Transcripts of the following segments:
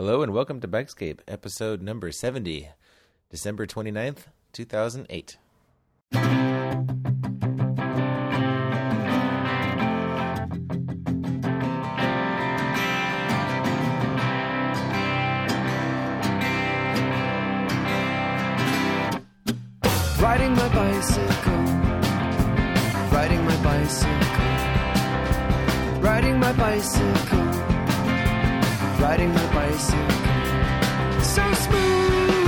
Hello and welcome to Bikescape, episode number 70, December 29th, 2008. Riding my bicycle, riding my bicycle, riding my bicycle, riding my bicycle, so smooth.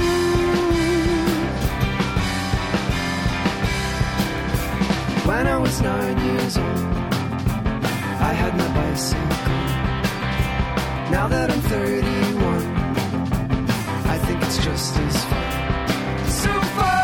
When I was 9 years old, I had my bicycle. Now that I'm 31, I think it's just as fun. So fun!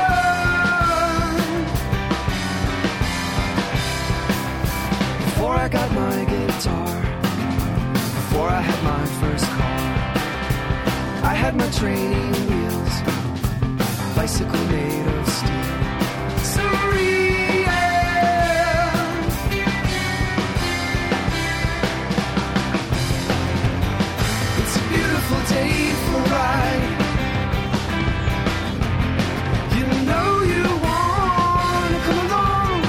Before I got my guitar, before I had my first car, I had my training wheels, bicycle made of steel. So real. It's a beautiful day for a ride. You know you wanna come along.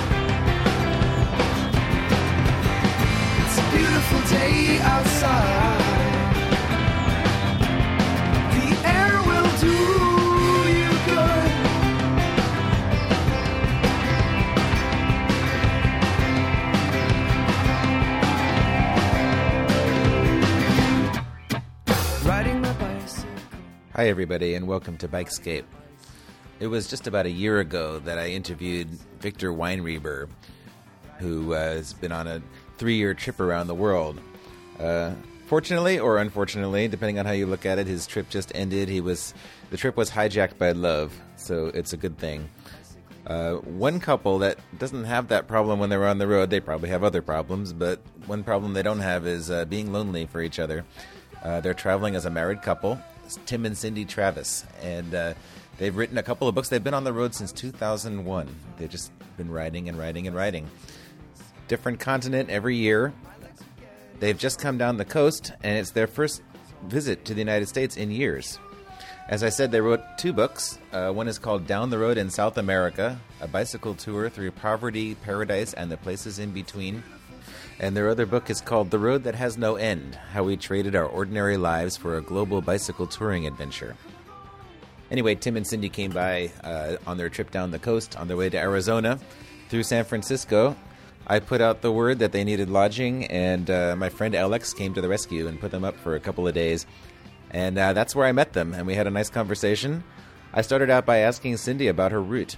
It's a beautiful day outside. The air will do you good. Riding my bicycle. Hi everybody and welcome to Bikescape. It was just about a year ago that I interviewed Victor Weinreber, who has been on a 3-year trip around the world. Fortunately or unfortunately, depending on how you look at it, his trip just ended. The trip was hijacked by love, so it's a good thing. One couple that doesn't have that problem when they're on the road, they probably have other problems, but one problem they don't have is being lonely for each other. They're traveling as a married couple, it's Tim and Cindy Travis, and they've written a couple of books. They've been on the road since 2001. They've just been writing and writing and writing. Different continent every year. They've just come down the coast, and it's their first visit to the United States in years. As I said, they wrote 2 books. One is called Down the Road in South America, a bicycle tour through poverty, paradise, and the places in between. And their other book is called The Road That Has No End, How We Traded Our Ordinary Lives for a Global Bicycle Touring Adventure. Anyway, Tim and Cindy came by on their trip down the coast on their way to Arizona through San Francisco. I put out the word that they needed lodging, and my friend Alex came to the rescue and put them up for a couple of days. And that's where I met them, and we had a nice conversation. I started out by asking Cindy about her route.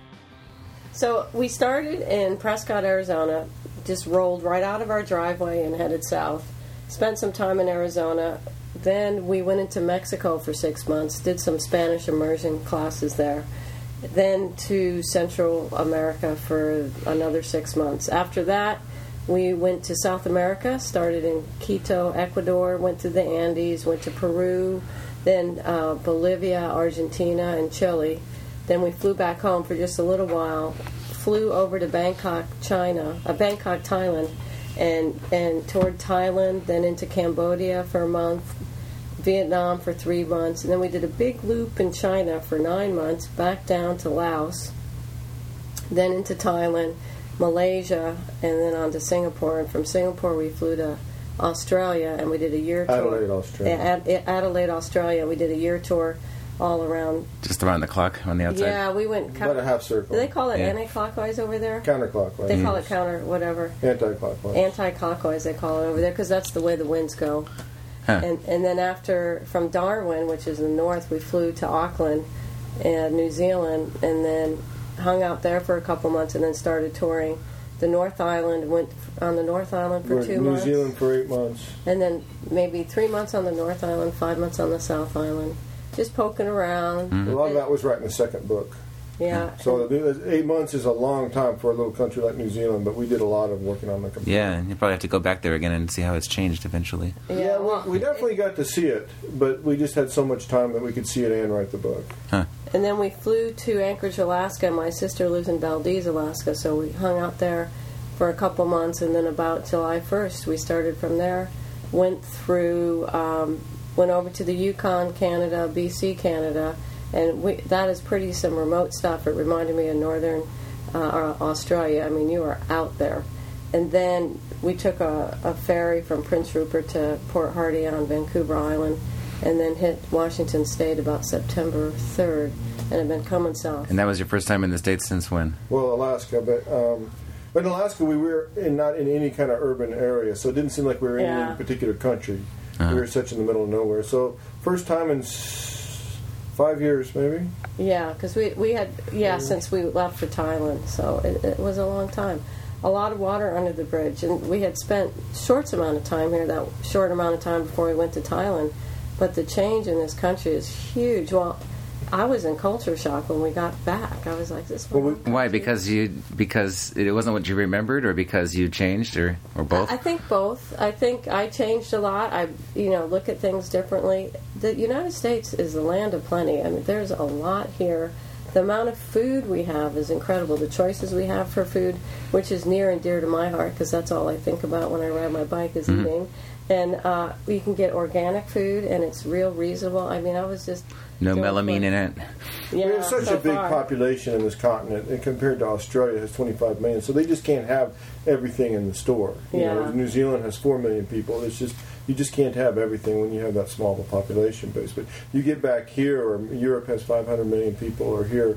So we started in Prescott, Arizona, just rolled right out of our driveway and headed south. Spent some time in Arizona. Then we went into Mexico for 6 months, did some Spanish immersion classes there. Then to Central America for another 6 months. After that, we went to South America, started in Quito, Ecuador, went to the Andes, went to Peru, then Bolivia, Argentina, and Chile. Then we flew back home for just a little while, flew over to Bangkok, Thailand, and toured Thailand, then into Cambodia for a month, Vietnam for 3 months, and then we did a big loop in China for 9 months, back down to Laos, then into Thailand, Malaysia, and then on to Singapore. And from Singapore we flew to Australia, and we did a year tour. Adelaide, Australia. Adelaide, Australia. We did a year tour all around. Just around the clock on the outside? Yeah, we went... About a half circle. Do they call it Yeah. anti-clockwise over there? Counterclockwise. They call it counter, whatever. Anti-clockwise. Anti-clockwise they call it over there, because that's the way the winds go. Huh. And then after, from Darwin, which is in the north, we flew to Auckland, New Zealand, and then hung out there for a couple months, and then started touring the North Island. Went on the North Island for We're 2 in New months. Zealand for 8 months. And then maybe 3 months on the North Island, 5 months on the South Island. Just poking around. A lot of that was writing the second book. Yeah. So 8 months is a long time for a little country like New Zealand, but we did a lot of working on the computer. Yeah, and you probably have to go back there again and see how it's changed eventually. Yeah, well, We definitely got to see it, but we just had so much time that we could see it and write the book. Huh. And then we flew to Anchorage, Alaska. My sister lives in Valdez, Alaska, so we hung out there for a couple months, and then about July 1st we started from there. Went through went over to the Yukon, Canada, BC, Canada, and that is pretty some remote stuff. It reminded me of northern Australia. I mean, you are out there. And then we took a ferry from Prince Rupert to Port Hardy on Vancouver Island, and then hit Washington State about September 3rd, and have been coming south. And that was your first time in the States since when? Well, Alaska, but in Alaska we were not in any kind of urban area, so it didn't seem like we were in any particular country. We were such in the middle of nowhere. So first time in 5 years, maybe. Yeah, because we had since we left for Thailand, so it was a long time. A lot of water under the bridge, and we had spent short amount of time here, that short amount of time before we went to Thailand. But the change in this country is huge. Well, I was in culture shock when we got back. I was like, "This." Why? Because it wasn't what you remembered, or because you changed, or both? I think both. I think I changed a lot. I look at things differently. The United States is the land of plenty. I mean, there's a lot here. The amount of food we have is incredible. The choices we have for food, which is near and dear to my heart, because that's all I think about when I ride my bike is eating. And you can get organic food, and it's real reasonable. I mean, I was just... No melamine in it. Yeah, we have such a big population in this continent, and compared to Australia, it has 25 million, so they just can't have everything in the store. You know, New Zealand has 4 million people. It's just... You just can't have everything when you have that small of a population base. But you get back here, or Europe has 500 million people, or here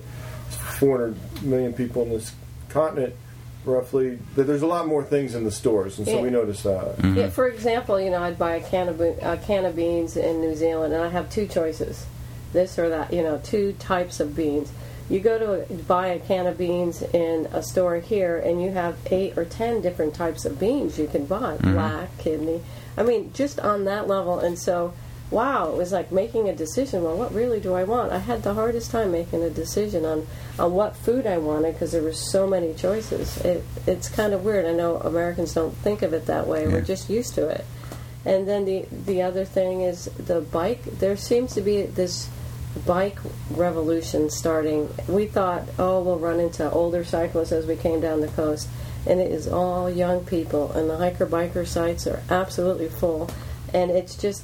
400 million people in this continent, roughly. There's a lot more things in the stores, and so we notice that. Mm-hmm. Yeah, for example, I'd buy a can of beans in New Zealand, and I have two choices, this or that. Two types of beans. You go to buy a can of beans in a store here, and you have 8 or 10 different types of beans you can buy. Black, kidney. I mean, just on that level. And so, wow, it was like making a decision. Well, what really do I want? I had the hardest time making a decision on what food I wanted, because there were so many choices. It's kind of weird. I know Americans don't think of it that way. Yeah. We're just used to it. And then the other thing is the bike. There seems to be this bike revolution starting. We thought, we'll run into older cyclists as we came down the coast. And it is all young people, and the hiker-biker sites are absolutely full, and it's just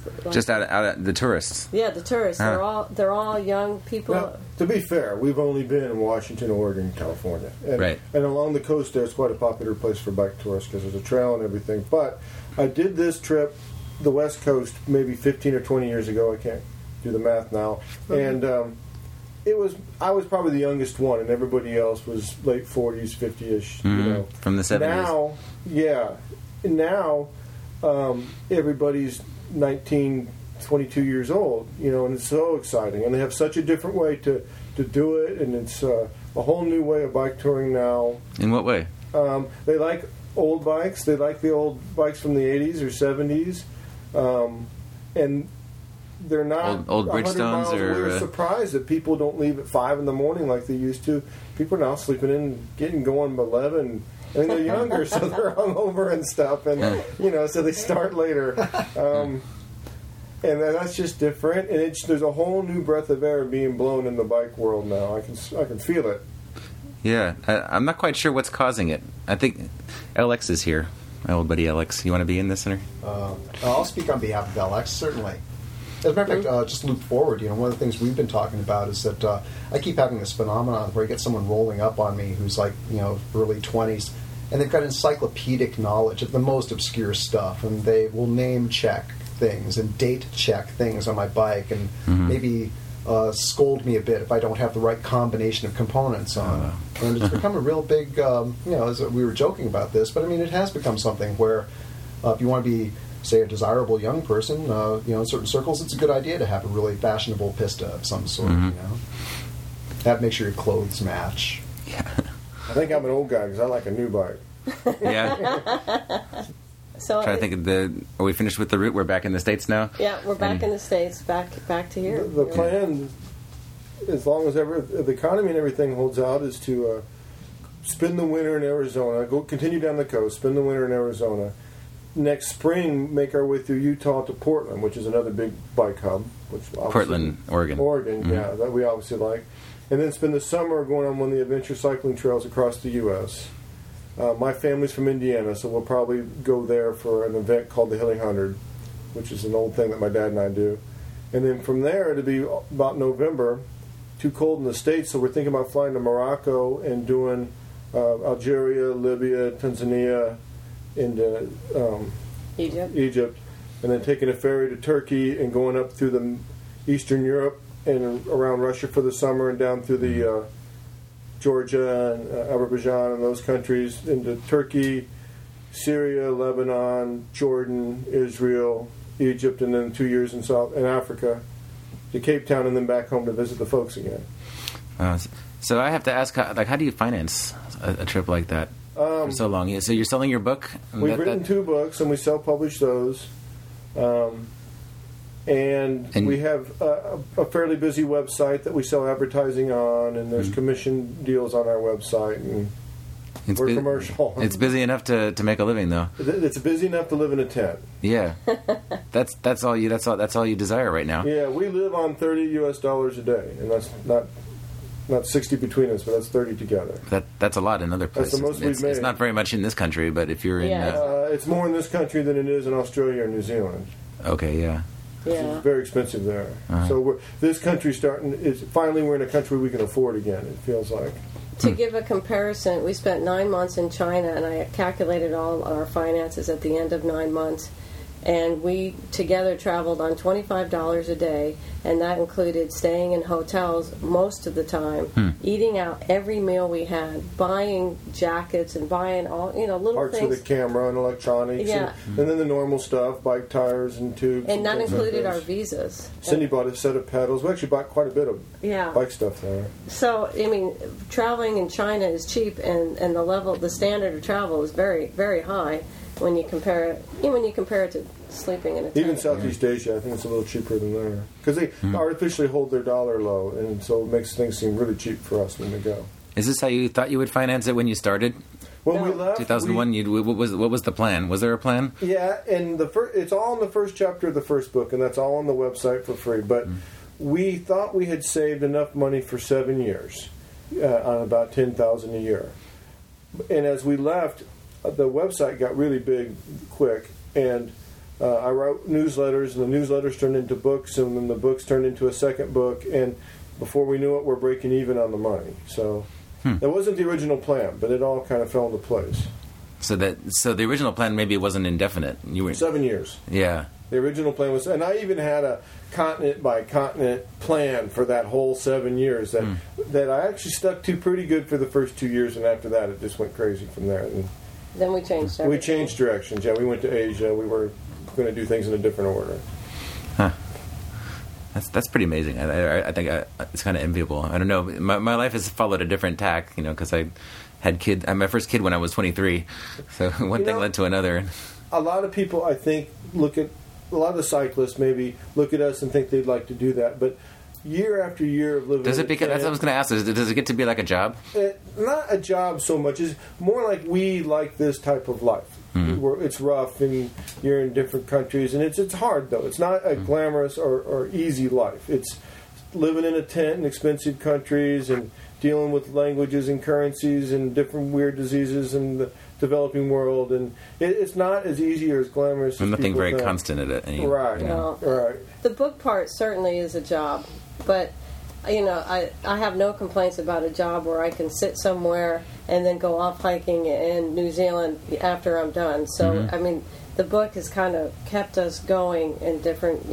out the tourists. Yeah, the tourists. They're all young people. Now, to be fair, we've only been in Washington, Oregon, California, and along the coast there, it's quite a popular place for bike tourists because there's a trail and everything. But I did this trip, the West Coast, maybe 15 or 20 years ago. I can't do the math now, and I was probably the youngest one, and everybody else was late 40s, 50-ish, from the 70s. Now, everybody's 19, 22 years old, and it's so exciting, and they have such a different way to do it, and it's a whole new way of bike touring now. In what way? They like old bikes. They like the old bikes from the 80s or 70s, and they're not old Bridgestones. We're surprised that people don't leave at 5 in the morning like they used to. People are now sleeping in, getting going by 11. And they're younger, so they're hungover and stuff, and so they start later. And that's just different. And there's a whole new breath of air being blown in the bike world now. I can feel it. Yeah, I'm not quite sure what's causing it. I think LX is here. My old buddy LX. You want to be in this, Center? I'll speak on behalf of LX, certainly. As a matter of fact, just loop forward, one of the things we've been talking about is that I keep having this phenomenon where I get someone rolling up on me who's like, early 20s, and they've got encyclopedic knowledge of the most obscure stuff, and they will name check things and date check things on my bike, and maybe scold me a bit if I don't have the right combination of components on. And it's become a real big, as we were joking about this, but I mean, it has become something where if you want to be, say, a desirable young person, in certain circles, it's a good idea to have a really fashionable Pista of some sort, That makes sure your clothes match. Yeah. I think I'm an old guy because I like a new bike. Yeah. So trying to think of are we finished with the route? We're back in the States now? Yeah, we're back in the States, back to here. The plan, as long as the economy and everything holds out, is to spend the winter in Arizona, continue down the coast, spend the winter in Arizona. Next spring, make our way through Utah to Portland, which is another big bike hub. Portland, Oregon. Yeah, that we obviously like. And then spend the summer going on one of the adventure cycling trails across the U.S. My family's from Indiana, so we'll probably go there for an event called the Hilly 100. which is an old thing that my dad and I do. And then from there, it'll be about November. Too cold in the States, so we're thinking about flying to Morocco and doing Algeria, Libya, Tanzania, into Egypt, and then taking a ferry to Turkey and going up through the Eastern Europe and around Russia for the summer and down through the Georgia and Azerbaijan and those countries into Turkey, Syria, Lebanon, Jordan, Israel, Egypt, and then 2 years in Africa to Cape Town, and then back home to visit the folks again. So I have to ask, how do you finance a trip like that for so long? So you're selling your book? We've written 2 books, and we self-publish those. And we have a fairly busy website that we sell advertising on, and there's commission deals on our website, and we're commercial. It's busy enough to make a living, though. It's busy enough to live in a tent. Yeah, that's all you desire right now. Yeah, we live on $30 a day, and that's not 60 between us, but that's 30 together. That's a lot in other places. That's the most we've made. It's not very much in this country, but if you're in, it's more in this country than it is in Australia or New Zealand. Okay, yeah. Yeah. It's very expensive there. Uh-huh. So this country's finally we're in a country we can afford again, it feels like. To give a comparison, we spent 9 months in China, and I calculated all our finances at the end of 9 months. And we together traveled on $25 a day, and that included staying in hotels most of the time, eating out every meal we had, buying jackets and buying all little parts things. Of the camera and electronics, and then the normal stuff, bike tires and tubes. And that included like our visas. Cindy bought a set of pedals. We actually bought quite a bit of bike stuff there. So, I mean, traveling in China is cheap, and the standard of travel is very, very high. When you compare it to sleeping in a tent. Even Southeast Asia, I think it's a little cheaper than there. Because they artificially hold their dollar low, and so it makes things seem really cheap for us when we go. Is this how you thought you would finance it when you started? When we left, 2001. What was the plan? Was there a plan? Yeah, and it's all in the first chapter of the first book, and that's all on the website for free. But we thought we had saved enough money for 7 years, on about $10,000 a year. And as we left, the website got really big quick, and I wrote newsletters, and the newsletters turned into books, and then the books turned into a second book, and before we knew it, we're breaking even on the money. So that wasn't the original plan, but it all kind of fell into place. So the original plan maybe wasn't indefinite. You were 7 years. Yeah. The original plan was, and I even had a continent by continent plan for that whole 7 years that I actually stuck to pretty good for the first 2 years, and after that, it just went crazy from there. And then we changed everything. We changed directions. Yeah, we went to Asia. We were going to do things in a different order. Huh. That's pretty amazing. I think it's kind of enviable. I don't know. My life has followed a different tack, because I had my first kid when I was 23. So one thing led to another. A lot of people, I think, a lot of the cyclists maybe look at us and think they'd like to do that, but year after year of living. Does it become? That's what I was going to ask. Does it get to be like a job? Not a job so much. It's more like we like this type of life. Mm-hmm. It's rough, and you're in different countries, and it's hard though. It's not a glamorous or easy life. It's living in a tent in expensive countries and dealing with languages and currencies and different weird diseases in the developing world, and it's not as easy or as glamorous. And as nothing very think. constant at it. Right. Right. The book part certainly is a job, but I have no complaints about a job where I can sit somewhere and then go off hiking in New Zealand after I'm done. So I mean, the book has kind of kept us going in different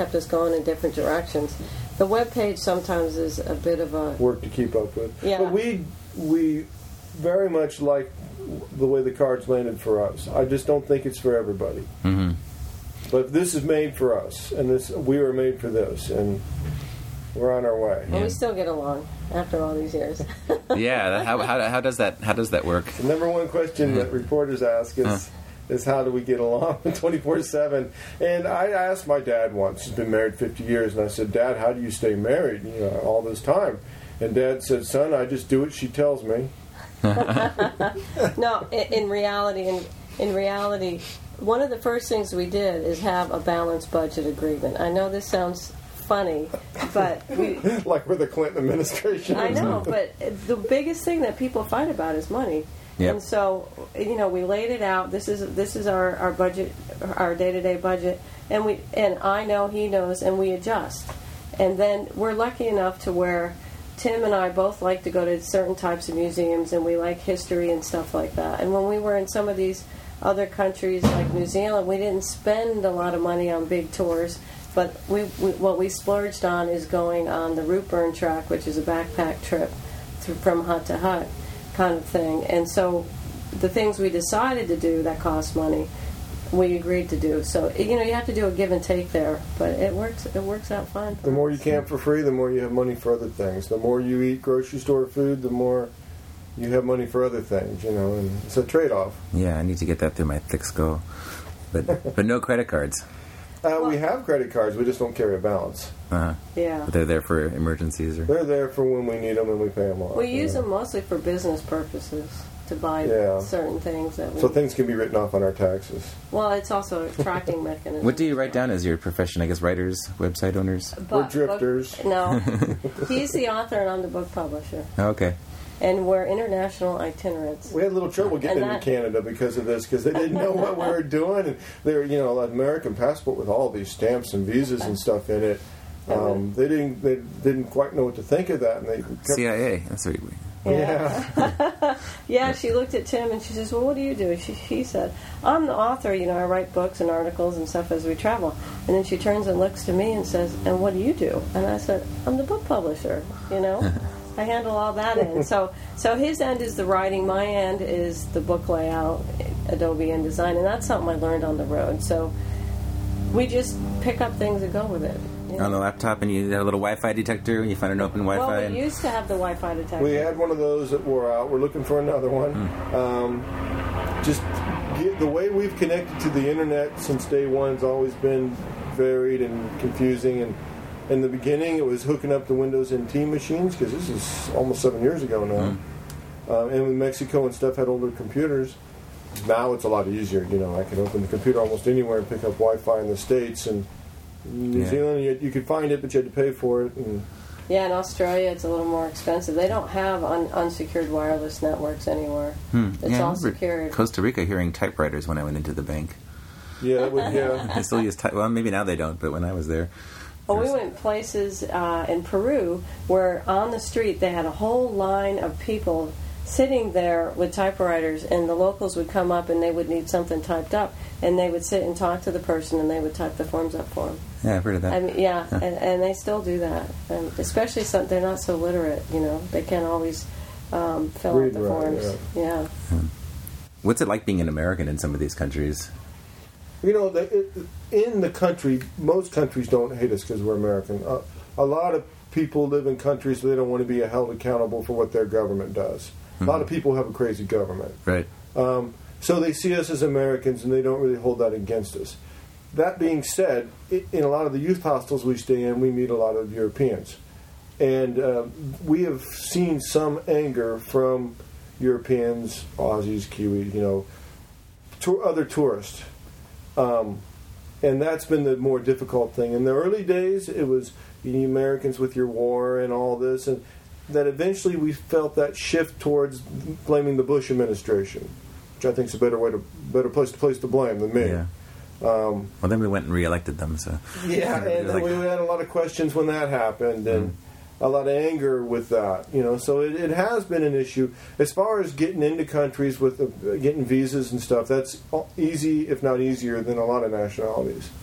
directions. The webpage sometimes is a bit of a work to keep up with. Yeah. But we very much like the way the cards landed for us. I just don't think it's for everybody. Mm-hmm. But this is made for us, and we were made for this, and we're on our way. And we still get along after all these years. Yeah. How does that work? The number one question that reporters ask is how do we get along 24/7? And I asked my dad once. He's been married 50 years, and I said, "Dad, how do you stay married all this time?" And Dad said, "Son, I just do what she tells me." No, in reality, one of the first things we did is have a balanced budget agreement. I know this sounds funny, but like we're the Clinton administration. I know, but the biggest thing that people fight about is money. Yep. And so, we laid it out. This is our budget, our day-to-day budget, and I know, he knows, and we adjust. And then we're lucky enough to where Tim and I both like to go to certain types of museums, and we like history and stuff like that. And when we were in some of these other countries like New Zealand, we didn't spend a lot of money on big tours, but what we splurged on is going on the Root Burn Track, which is a backpack trip from hut to hut kind of thing. And so the things we decided to do that cost money, we agreed to do. So, you have to do a give and take there, but it works out fine. The more you camp for free, the more you have money for other things. The more you eat grocery store food, the more you have money for other things, and it's a trade-off. Yeah, I need to get that through my thick skull. But no credit cards. We have credit cards, we just don't carry a balance. Uh-huh. Yeah. But they're there for emergencies? They're there for when we need them and we pay them off. We use them mostly for business purposes, to buy certain things that we... So things can be written off on our taxes. Well, it's also a tracking mechanism. What do you write down as your profession? I guess writers, website owners? We're drifters. No. He's the author and I'm the book publisher. Oh, okay. And we're international itinerants. We had a little trouble getting into Canada because of this, because they didn't know what we were doing. And they're, an American passport with all these stamps and visas and stuff in it. They didn't quite know what to think of that, and they kept, CIA. That's what Yeah. Yeah, she looked at Tim and she says, well, what do you do? He said, I'm the author. I write books and articles and stuff as we travel. And then she turns and looks to me and says, and what do you do? And I said, I'm the book publisher, I handle all that end. So his end is the writing. My end is the book layout, Adobe InDesign. And that's something I learned on the road. So we just pick up things and go with it. On the laptop, and you have a little Wi-Fi detector when you find an open Wi-Fi? Well, we used to have the Wi-Fi detector. We had one of those that wore out. We're looking for another one. The way we've connected to the internet since day one has always been varied and confusing. And in the beginning, it was hooking up the Windows NT machines, because this is almost 7 years ago now. And with Mexico and stuff had older computers. Now it's a lot easier. I can open the computer almost anywhere and pick up Wi-Fi in the States, and New Zealand, you could find it, but you had to pay for it. Yeah, in Australia, it's a little more expensive. They don't have unsecured wireless networks anywhere. It's all secured. Costa Rica hearing typewriters when I went into the bank. Yeah, they still use well, maybe now they don't, but when I was there. Well, we went places in Peru where on the street they had a whole line of people sitting there with typewriters, and the locals would come up and they would need something typed up, and they would sit and talk to the person, and they would type the forms up for them. Yeah, I've heard of that. And they still do that, especially they're not so literate. They can't always fill out the forms. Yeah. What's it like being an American in some of these countries? In the country, most countries don't hate us because we're American. A lot of people live in countries where they don't want to be held accountable for what their government does. A lot of people have a crazy government. Right. So they see us as Americans, and they don't really hold that against us. That being said, in a lot of the youth hostels we stay in, we meet a lot of Europeans. And we have seen some anger from Europeans, Aussies, Kiwis, other tourists. And that's been the more difficult thing. In the early days, it was the Americans with your war and all this, and that eventually we felt that shift towards blaming the Bush administration, which I think is a better place to blame than me. Yeah. Well, then we went and re-elected them. So yeah, and we had a lot of questions when that happened, and a lot of anger with that. So it has been an issue as far as getting into countries with getting visas and stuff. That's easy, if not easier, than a lot of nationalities.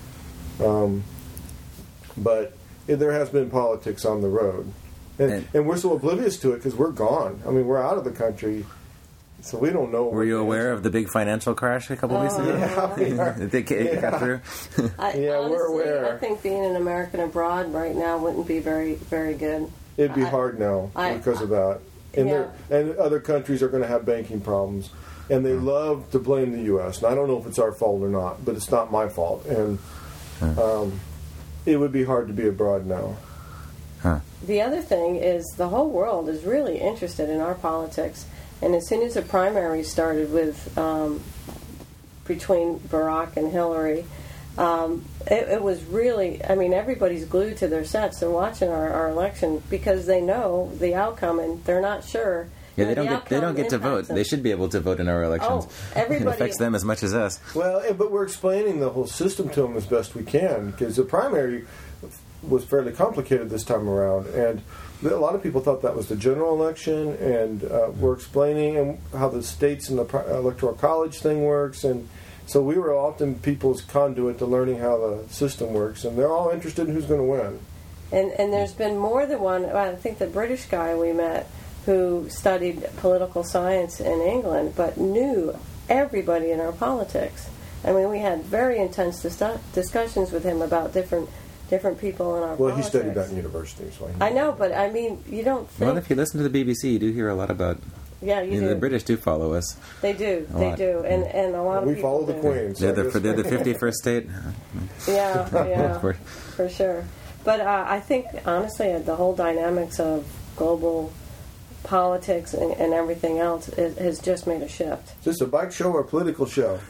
But there has been politics on the road, and we're so oblivious to it because we're gone. I mean, we're out of the country. So we don't know. Were you aware of the big financial crash a couple of weeks ago? Yeah, we are. It got through? Honestly, we're aware. I think being an American abroad right now wouldn't be very, very good. It'd be hard now because of that. And other countries are going to have banking problems. And they love to blame the U.S. And I don't know if it's our fault or not, but it's not my fault. And it would be hard to be abroad now. The other thing is the whole world is really interested in our politics. And as soon as the primary started with between Barack and Hillary, it was really, everybody's glued to their sets. They're watching our election because they know the outcome, and they're not sure Yeah, they don't get to vote. They should be able to vote in our elections. Oh, everybody. It affects them as much as us. Well, but we're explaining the whole system to them as best we can, because the primary was fairly complicated this time around, and a lot of people thought that was the general election, and we're explaining how the states and the electoral college thing works, and so we were often people's conduit to learning how the system works, and they're all interested in who's going to win. And there's been more than one. I think the British guy we met who studied political science in England, but knew everybody in our politics. I mean, we had very intense discussions with him about different people in our politics. Well, he studied that in university. So I know, but I mean, you don't think... Well, if you listen to the BBC, you do hear a lot about... Yeah, you do. The British do follow us. They do. They do. And a lot of people we follow the Queen. So they're the 51st state. Yeah, for sure. But I think, honestly, the whole dynamics of global politics and everything else has just made a shift. Is this a bike show or a political show?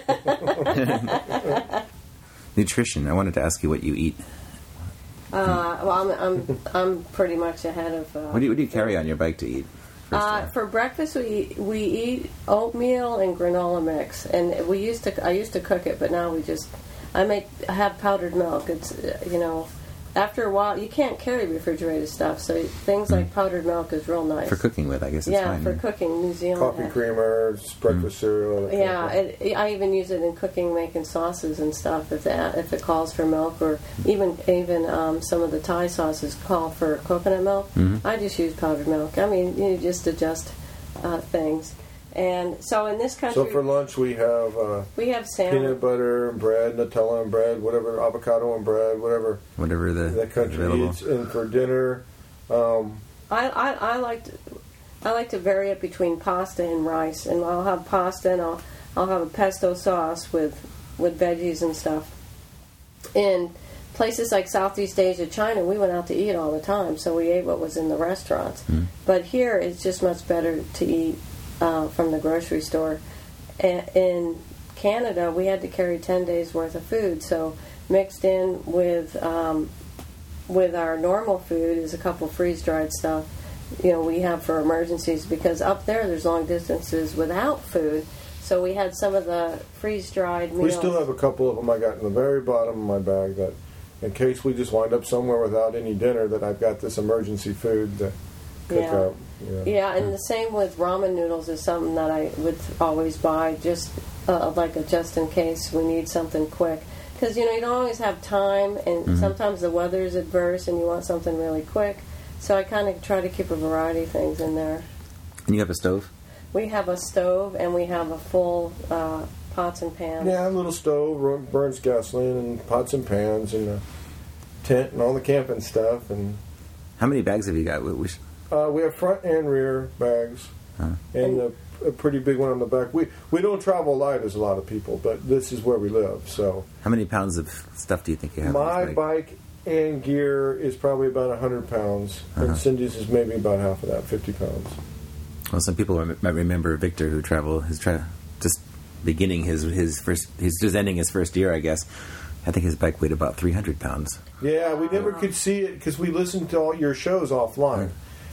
Nutrition. I wanted to ask you what you eat. Well, I'm pretty much ahead of... What do you carry on your bike to eat? For breakfast, we eat oatmeal and granola mix, and I used to cook it, but now I have powdered milk. It's after a while you can't carry refrigerated stuff, so things like powdered milk is real nice for cooking with. I guess it's fine. For cooking. New Zealand coffee creamer, breakfast cereal. I even use it in cooking, making sauces and stuff if it calls for milk, or even some of the Thai sauces call for coconut milk. Mm-hmm. I just use powdered milk. I mean, you just adjust things. And so in this country... So for lunch we have salmon. Peanut butter and bread, Nutella and bread, whatever, avocado and bread, whatever the country available. eats. And for dinner... I like to vary it between pasta and rice. And I'll have pasta and I'll have a pesto sauce with veggies and stuff. In places like Southeast Asia, China, we went out to eat all the time, so we ate what was in the restaurants. Mm. But here it's just much better to eat from the grocery store. In Canada, we had to carry 10 days worth of food, so mixed in with our normal food is a couple freeze-dried stuff, we have for emergencies, because up there's long distances without food, so we had some of the freeze-dried meals. We still have a couple of them I got in the very bottom of my bag that, in case we just wind up somewhere without any dinner, that I've got this emergency food to cook up. Yeah, and the same with ramen noodles is something that I would always buy, just like a just in case we need something quick. Because, you don't always have time, and sometimes the weather is adverse and you want something really quick. So I kind of try to keep a variety of things in there. And you have a stove? We have a stove, and we have a full pots and pans. Yeah, a little stove, burns gasoline, and pots and pans, and a tent, and all the camping stuff. And how many bags have you got? We have front and rear bags, and a pretty big one on the back. We don't travel light as a lot of people, but this is where we live. So, how many pounds of stuff do you think you have? My bike and gear is probably about 100 pounds, and Cindy's is maybe about half of that, 50 pounds. Well, some people might remember Victor, who just beginning his first. He's just ending his first year, I guess. I think his bike weighed about 300 pounds. Yeah, we never could see it because we listened to all your shows offline.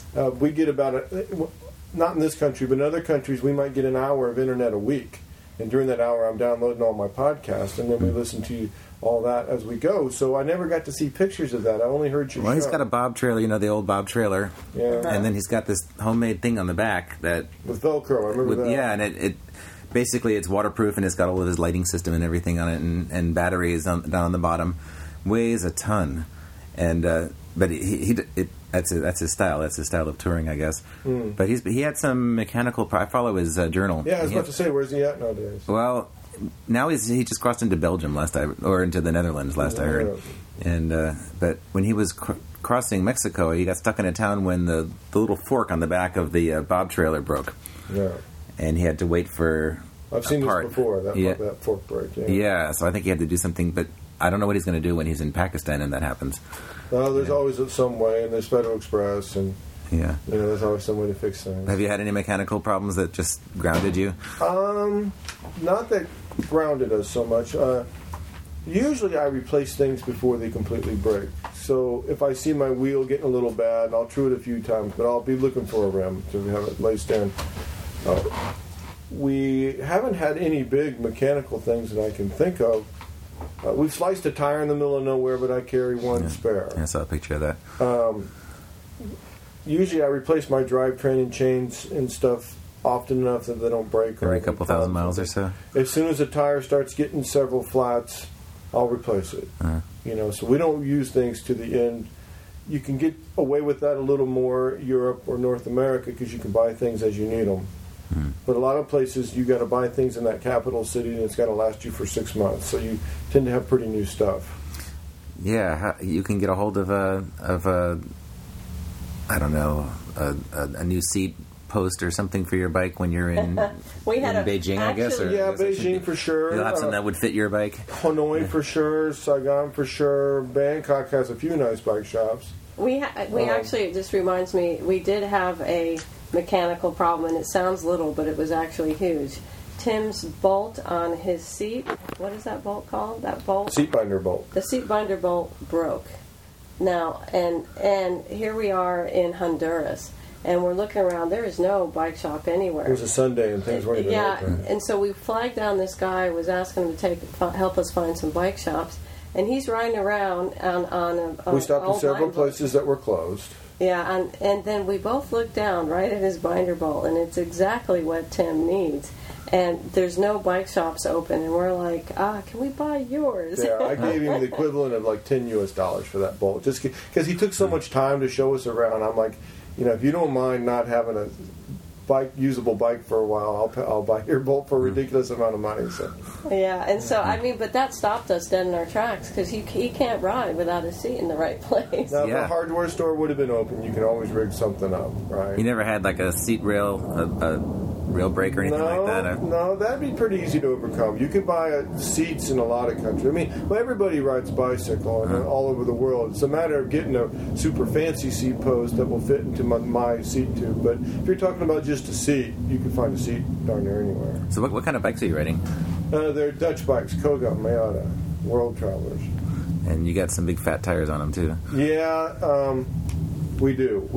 We get about not in this country, but in other countries, we might get an hour of internet a week. And during that hour, I'm downloading all my podcasts, and then we listen to all that as we go. So I never got to see pictures of that. I only heard your show. Well, he's got a Bob trailer, the old Bob trailer. Yeah. And then he's got this homemade thing on the back that... With Velcro, I remember that. Yeah, and it basically it's waterproof, and it's got all of his lighting system and everything on it, and batteries down on the bottom. Weighs a ton. And but that's his style. That's his style of touring, I guess. Mm. But he had some mechanical... I follow his journal. Yeah, I was about to say, where's he at nowadays? Well, now he just crossed into Belgium or into the Netherlands last I heard. And but when he was crossing Mexico, he got stuck in a town when the little fork on the back of the Bob trailer broke. Yeah. And he had to wait for I've seen this before, that fork break. Yeah, so I think he had to do something, but I don't know what he's going to do when he's in Pakistan and that happens. Well, there's always some way, and there's Federal Express, and there's always some way to fix things. Have you had any mechanical problems that just grounded you? Not that grounded us so much. Usually I replace things before they completely break. So if I see my wheel getting a little bad, I'll true it a few times, but I'll be looking for a rim to have it laced in. We haven't had any big mechanical things that I can think of. We've sliced a tire in the middle of nowhere, but I carry one spare. I saw a picture of that. Usually I replace my drivetrain and chains and stuff often enough that they don't break. Every couple thousand miles or so? As soon as the tire starts getting several flats, I'll replace it. So we don't use things to the end. You can get away with that a little more Europe or North America because you can buy things as you need them. But a lot of places you got to buy things in that capital city and it's got to last you for 6 months. So you tend to have pretty new stuff. Yeah, you can get a hold of a new seat post or something for your bike when you're in, Beijing, I guess? Or yeah, Beijing for sure. You'll have something that would fit your bike? Hanoi for sure, Saigon for sure. Bangkok has a few nice bike shops. We actually, it just reminds me, we did have a mechanical problem, and it sounds little, but it was actually huge. Tim's bolt on his seat, what is that bolt called? That bolt? Seat binder bolt. The seat binder bolt broke. Now, and here we are in Honduras, and we're looking around. There is no bike shop anywhere. It was a Sunday, and things weren't even open. And so we flagged down this guy, was asking him to help us find some bike shops, and he's riding around on we stopped in several places that were closed. Yeah, and then we both looked down right at his binder bolt, and it's exactly what Tim needs. And there's no bike shops open, and we're like, can we buy yours? Yeah, I gave him the equivalent of like $10 for that bolt, just because he took so much time to show us around. I'm like, if you don't mind not having a usable bike for a while, I'll buy your bolt for a ridiculous amount of money. So. Yeah, and so but that stopped us dead in our tracks because he can't ride without his seat in the right place. Now, if a hardware store would have been open, you can always rig something up, right? You never had like a seat rail, a rail brake or anything like that? No, that'd be pretty easy to overcome. You could buy seats in a lot of countries. I mean, everybody rides bicycle all over the world. It's a matter of getting a super fancy seat post that will fit into my seat tube. But if you're talking about just a seat, you can find a seat darn near anywhere. So what kind of bikes are you riding? They're Dutch bikes, Koga, Miata, World Travelers. And you got some big fat tires on them too. Yeah, we do.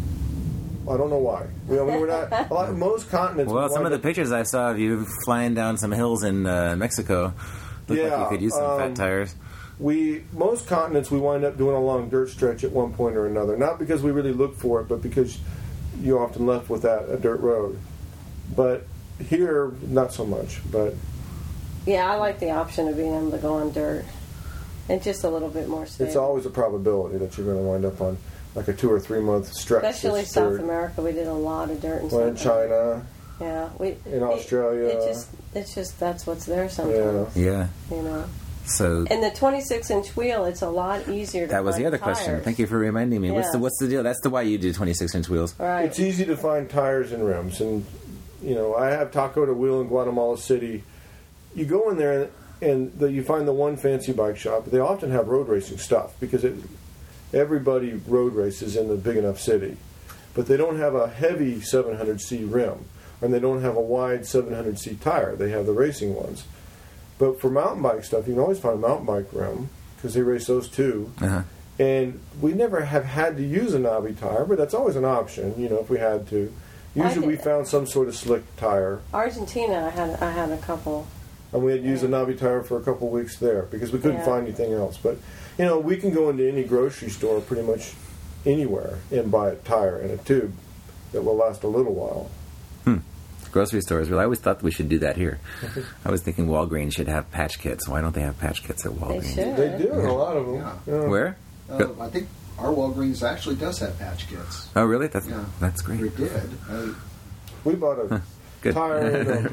I don't know why. We're not. Most continents. Well, some of the pictures I saw of you flying down some hills in Mexico looked like you could use some fat tires. Most continents we wind up doing a long dirt stretch at one point or another. Not because we really look for it, but because you're often left with a dirt road. But here, not so much. But yeah, I like the option of being able to go on dirt and just a little bit more safe. It's always a probability that you're going to wind up on like a 2 or 3 month stretch. Especially South America, we did a lot of dirt. In China. Yeah, in Australia. It's just that's what's there sometimes. Yeah. So and the 26-inch wheel, it's a lot easier to That was find the other tires. question. Thank you for reminding me. Yeah. What's the deal? That's why you do 26-inch wheels. Right. It's easy to find tires and rims. And, I have Taco de Wheel in Guatemala City. You go in there and you find the one fancy bike shop. They often have road racing stuff because everybody road races in the big enough city. But they don't have a heavy 700C rim. And they don't have a wide 700C tire. They have the racing ones. But for mountain bike stuff, you can always find a mountain bike rim because they race those too. Uh-huh. And we never have had to use a knobby tire, but that's always an option, if we had to. Usually we found some sort of slick tire. Argentina, I had a couple. And we had used a knobby tire for a couple of weeks there because we couldn't find anything else. But, we can go into any grocery store pretty much anywhere and buy a tire and a tube that will last a little while. Grocery stores. Well, I always thought we should do that here. I was thinking Walgreens should have patch kits. Why don't they have patch kits at Walgreens? They should. They do, a lot of them. Yeah. Where? I think our Walgreens actually does have patch kits. Oh, really? That's great. We did. We bought a tire in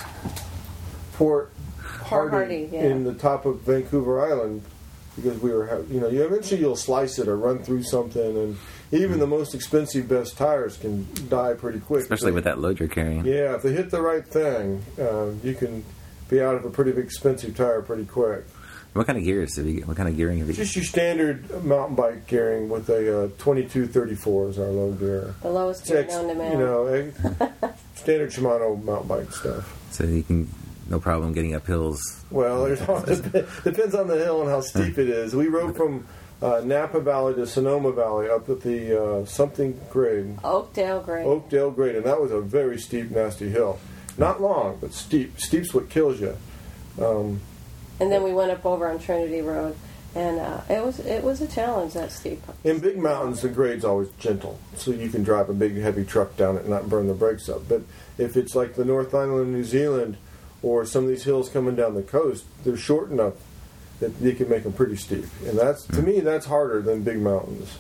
Port Hardy in the top of Vancouver Island because we were, eventually you'll slice it or run through something, and even the most expensive, best tires can die pretty quick. Especially with that load you're carrying. Yeah, if they hit the right thing, you can be out of a pretty expensive tire pretty quick. What kind of gears have you get? What kind of gearing have you got? Just your standard mountain bike gearing with a 2234 is our low gear. The lowest gear known to man. Standard Shimano mountain bike stuff. So you can, no problem getting up hills. Well, depends on the hill and how steep it is. We rode from Napa Valley to Sonoma Valley up at the something grade. Oakdale grade. Oakdale grade, and that was a very steep, nasty hill. Not long, but steep. Steep's what kills you. And then we went up over on Trinity Road, and it was a challenge, that steep. In big mountains, the grade's always gentle, so you can drive a big, heavy truck down it and not burn the brakes up. But if it's like the North Island of New Zealand or some of these hills coming down the coast, they're short enough that you can make them pretty steep. And that's, to me, that's harder than big mountains.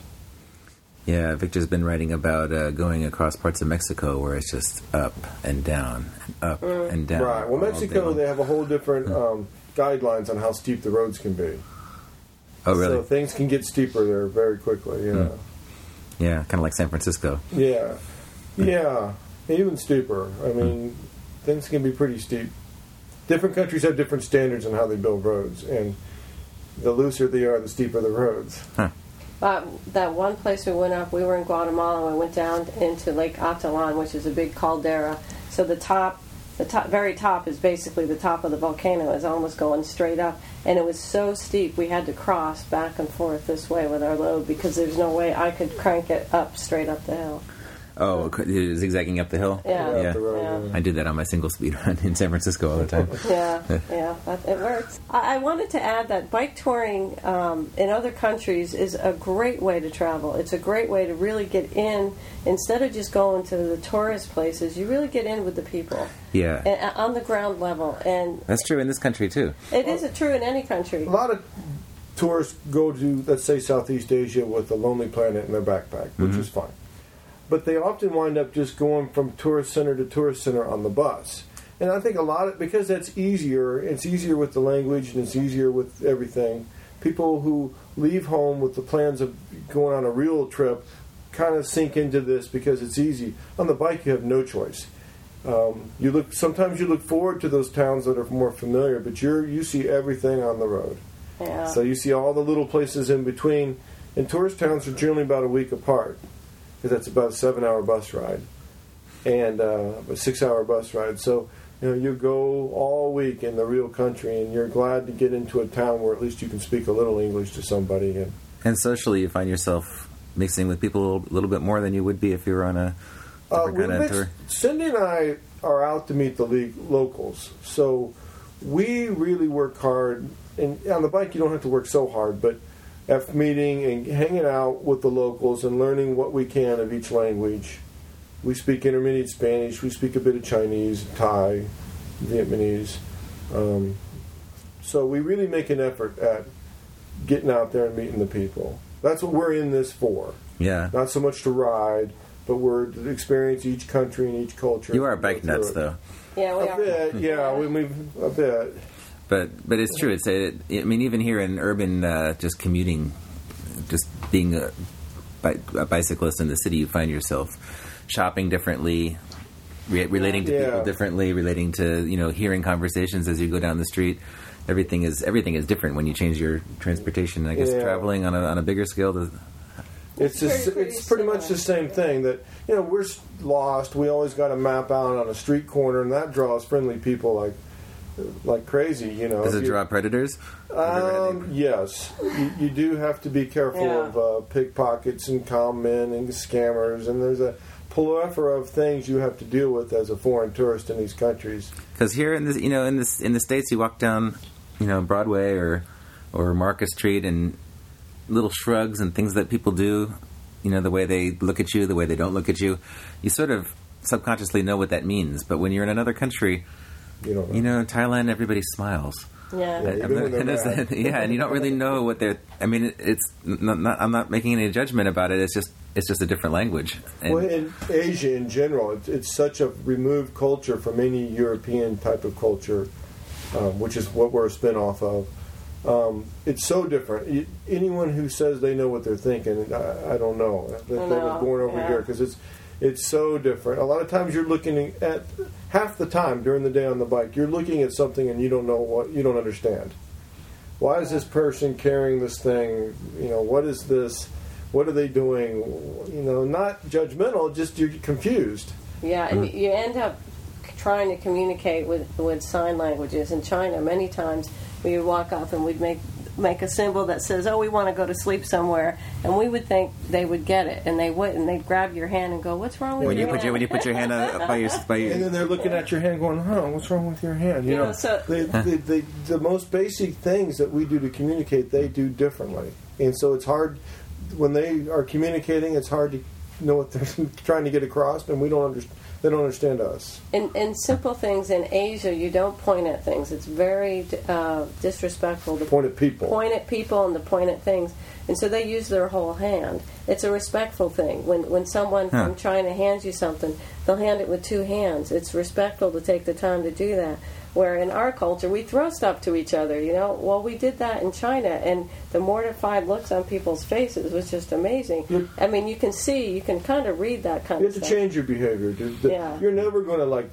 Yeah, Victor's been writing about going across parts of Mexico where it's just up and down, up and down. Right. Well, Mexico, they have a whole different guidelines on how steep the roads can be. Oh, really? So things can get steeper there very quickly, yeah. Yeah, kind of like San Francisco. Yeah. Yeah. Even steeper. I mean, things can be pretty steep. Different countries have different standards on how they build roads, and the looser they are, the steeper the roads. Huh. That one place we went up, we were in Guatemala, and we went down into Lake Atitlan, which is a big caldera. So the very top is basically the top of the volcano. It's almost going straight up, and it was so steep we had to cross back and forth this way with our load because there's no way I could crank it up straight up the hill. Oh, zigzagging up the hill? Yeah. I did that on my single speed run in San Francisco all the time. It works. I wanted to add that bike touring in other countries is a great way to travel. It's a great way to really get in. Instead of just going to the tourist places, you really get in with the people. Yeah. On the ground level. And that's true in this country, too. It is true in any country. A lot of tourists go to, let's say, Southeast Asia with a Lonely Planet in their backpack, which is fine. But they often wind up just going from tourist center to tourist center on the bus. And I think because that's easier, it's easier with the language and it's easier with everything. People who leave home with the plans of going on a real trip kind of sink into this because it's easy. On the bike, you have no choice. Sometimes you look forward to those towns that are more familiar, but you see everything on the road. Yeah. So you see all the little places in between. And tourist towns are generally about a week apart, because that's about a 7-hour bus ride and a 6-hour bus ride. So, you go all week in the real country, and you're glad to get into a town where at least you can speak a little English to somebody. And socially, you find yourself mixing with people a little bit more than you would be if you were on a different kind of tour. Cindy and I are out to meet the locals, so we really work hard. And on the bike, you don't have to work so hard, but at meeting and hanging out with the locals and learning what we can of each language. We speak intermediate Spanish, we speak a bit of Chinese, Thai, Vietnamese. So we really make an effort at getting out there and meeting the people. That's what we're in this for. Yeah. Not so much to ride, but we're to experience each country and each culture. You are bike nuts, though. Yeah, we are. A bit, yeah, a bit. But it's true. Even here in urban, just commuting, just being a bicyclist in the city, you find yourself shopping differently, relating to people differently, relating to hearing conversations as you go down the street. Everything is different when you change your transportation. I guess traveling on a bigger scale. It's pretty much the same thing. That we're lost. We always got a map out on a street corner, and that draws friendly people like crazy, Does it draw predators? Yes. You do have to be careful of pickpockets and con men and scammers, and there's a plethora of things you have to deal with as a foreign tourist in these countries. Because here in the States, you walk down, Broadway or Market Street, and little shrugs and things that people do, the way they look at you, the way they don't look at you, you sort of subconsciously know what that means. But when you're in another country, in Thailand, everybody smiles. Yeah. And you don't really know what they're. I mean, I'm not making any judgment about it. It's just a different language. And well, in Asia in general, it's such a removed culture from any European type of culture, which is what we're a spin-off of. It's so different. Anyone who says they know what they're thinking, I don't know. They're going over here because it's so different. A lot of times you're looking at, half the time during the day on the bike, you're looking at something and you don't understand. Why is this person carrying this thing? What is this? What are they doing? Not judgmental, just you're confused. Yeah, and you end up trying to communicate with sign languages. In China, many times we would walk up and we'd make make a symbol that says, "Oh, we want to go to sleep somewhere," and we would think they would get it, and they wouldn't. They'd grab your hand and go, "What's wrong with when your you hand?" When you put your hand up by your and then they're looking at your hand, going, "Huh, what's wrong with your hand?" You know, so the most basic things that we do to communicate, they do differently, and so it's hard when they are communicating. It's hard to know what they're trying to get across, and we don't understand. They don't understand us. In simple things in Asia, you don't point at things. It's very disrespectful to point at people. Point at people and to point at things. And so they use their whole hand. It's a respectful thing. When someone from China hands you something, they'll hand it with two hands. It's respectful to take the time to do that. Where in our culture, we throw stuff to each other, you know. Well, we did that in China, and the mortified looks on people's faces was just amazing. I mean, you can kind of read that kind of stuff. You have to change your behavior, dude. You're never going to, like,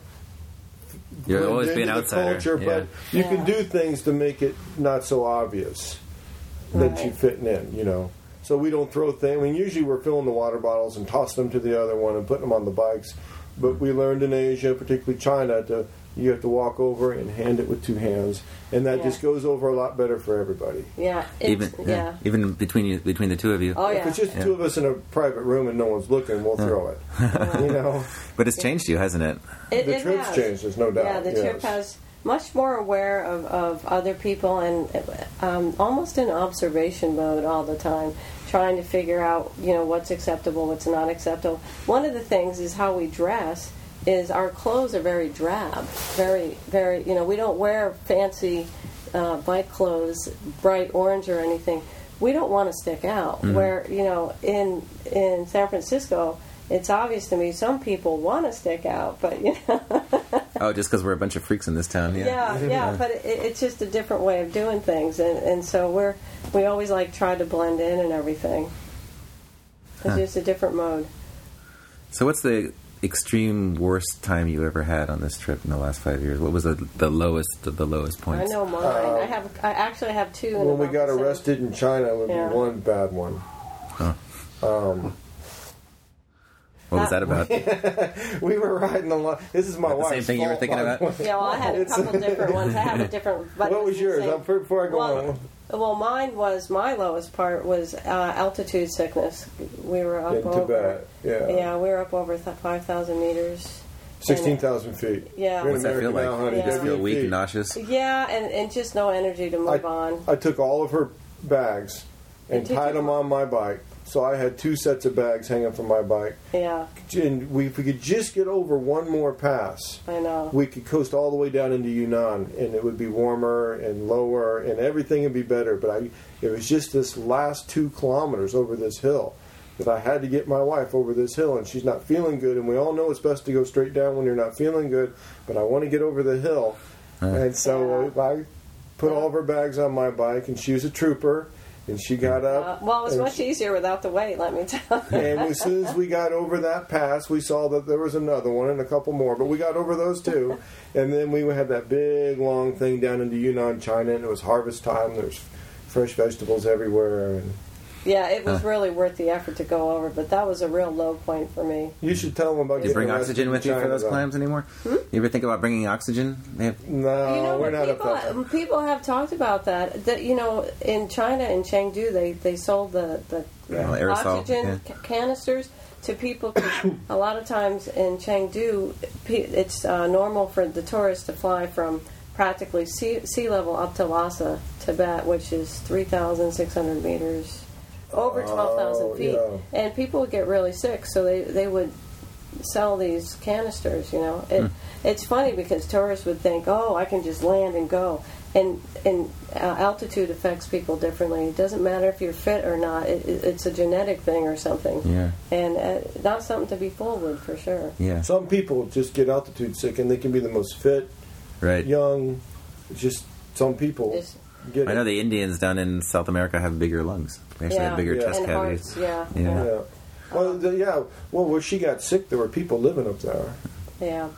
you'll always be an outsider. Culture, but you can do things to make it not so obvious that you're fitting in, you know. So we don't throw things. I mean, usually we're filling the water bottles and tossing them to the other one and putting them on the bikes. But we learned in Asia, particularly China, you have to walk over and hand it with two hands, and that just goes over a lot better for everybody. Yeah, even between the two of you. Oh yeah. If it's just the two of us in a private room and no one's looking, we'll throw it. You know. But it's changed you, hasn't it? The trip's changed. There's no doubt. Yeah, the trip has much more aware of other people and almost in observation mode all the time, trying to figure out what's acceptable, what's not acceptable. One of the things is how we dress. Is our clothes are very drab, very, very, we don't wear fancy bike clothes, bright orange or anything. We don't want to stick out. Mm-hmm. Where, in San Francisco, it's obvious to me some people want to stick out, but, Oh, just because we're a bunch of freaks in this town, Yeah, but it's just a different way of doing things, and so we always, try to blend in and everything. It's just a different mode. So what's the extreme worst time you ever had on this trip in the last 5 years? What was the lowest of the lowest points? I know mine. I actually have two. When we got arrested in China, would be one bad one. Huh. What was that about? We were riding along. This is my wife's the same thing you were thinking about? Yeah, well, I had a couple different ones. I have a different. What was yours? Before I go on. Well, my lowest part was altitude sickness. We were up in over Tibet. Yeah, we were up over 5,000 meters. 16,000 feet. Yeah. What's that feel like? Now, honey. You just feel weak and nauseous? Yeah, and just no energy to move on. I took all of her bags and tied them on my bike. So I had two sets of bags hanging from my bike. Yeah. And if we could just get over one more pass, I know, we could coast all the way down into Yunnan, and it would be warmer and lower, and everything would be better. But it was just this last 2 kilometers over this hill that I had to get my wife over this hill, and she's not feeling good. And we all know it's best to go straight down when you're not feeling good, but I want to get over the hill. And so I put all of her bags on my bike, and she was a trooper. And she got up. Well, it was much easier without the weight, let me tell you. And as soon as we got over that pass, we saw that there was another one and a couple more. But we got over those two. And then we had that big, long thing down into Yunnan, China. And it was harvest time. There's fresh vegetables everywhere. And yeah, it was really worth the effort to go over. But that was a real low point for me. You should tell them about getting bring oxygen with you for those climbs anymore? You ever think about bringing oxygen? No, we're not up. People have talked about that. That in China, in Chengdu, they sold the aerosol, oxygen canisters to people. A lot of times in Chengdu, it's normal for the tourists to fly from practically sea level up to Lhasa, Tibet, which is 3,600 meters. Over 12,000 feet. Yeah. And people would get really sick, so they would sell these canisters, It's funny because tourists would think, I can just land and go. And altitude affects people differently. It doesn't matter if you're fit or not. It's a genetic thing or something. Yeah. And not something to be fooled with, for sure. Yeah. Some people just get altitude sick, and they can be the most fit, young. Just some people... I know the Indians down in South America have bigger lungs. They actually have bigger chest cavities. Yeah. Well, where she got sick, there were people living up there. Yeah.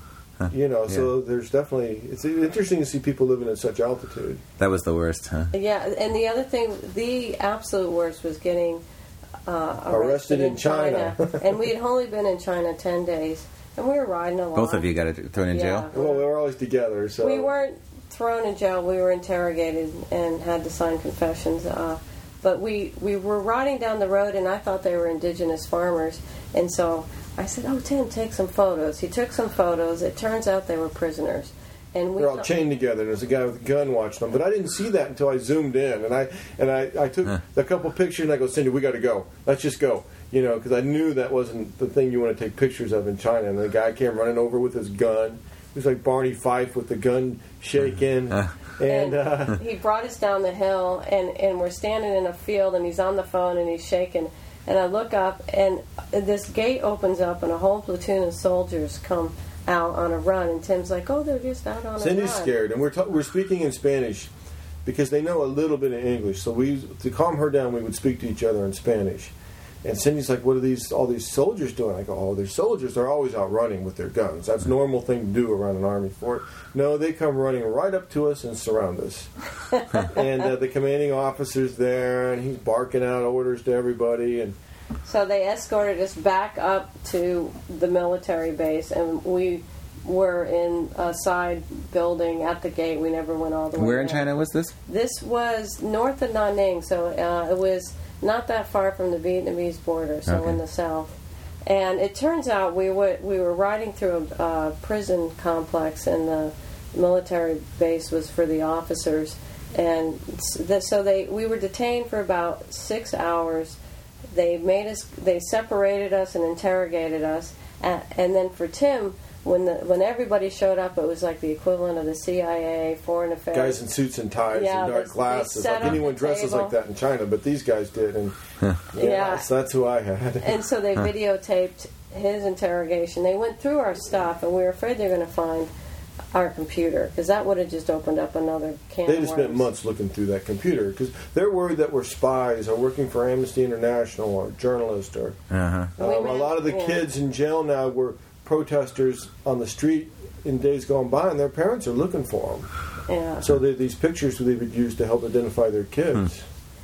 So there's definitely... It's interesting to see people living at such altitude. That was the worst, huh? Yeah, and the other thing, the absolute worst was getting arrested in China. And we had only been in China 10 days, and we were riding along. Both of you got thrown in jail? Well, we were always together, so... We weren't thrown in jail. We were interrogated and had to sign confessions. But we were riding down the road, and I thought they were indigenous farmers. And so I said, "Oh, Tim, take some photos." He took some photos. It turns out they were prisoners. And they're all chained together. There's a guy with a gun watching them, but I didn't see that until I zoomed in, and I took a couple pictures, and I go, "Cindy, we got to go. Let's just go," because I knew that wasn't the thing you want to take pictures of in China. And the guy came running over with his gun. He was like Barney Fife with the gun shaking, and he brought us down the hill, and we're standing in a field, and he's on the phone, and he's shaking. And I look up, and this gate opens up, and a whole platoon of soldiers come out on a run, and Tim's like, "Oh, they're just out on a run." Cindy's scared, and we're speaking in Spanish because they know a little bit of English. So to calm her down, we would speak to each other in Spanish. And Cindy's like, "What are all these soldiers doing?" I go, "Oh, they're soldiers. They're always out running with their guns. That's a normal thing to do around an army fort." No, they come running right up to us and surround us. And the commanding officer's there, and he's barking out orders to everybody, and so they escorted us back up to the military base, and we were in a side building at the gate. We never went all the way. Where in China was this? This was north of Nanning, so it was not that far from the Vietnamese border, so in the south. And it turns out we were riding through a prison complex, and the military base was for the officers. And we were detained for about 6 hours. They separated us and interrogated us, and then for Tim, when everybody showed up, it was like the equivalent of the CIA, Foreign Affairs. Guys in suits and ties and dark glasses. Like anyone dresses like that in China, but these guys did, and so that's who I had. And so they videotaped his interrogation. They went through our stuff, and we were afraid they were going to find our computer, because that would have just opened up another can of worms. They just spent months looking through that computer because they're worried that we're spies or working for Amnesty International or journalists. Or a lot of the kids in jail now were protesters on the street in days gone by, and their parents are looking for them. Yeah. So these pictures they would use to help identify their kids.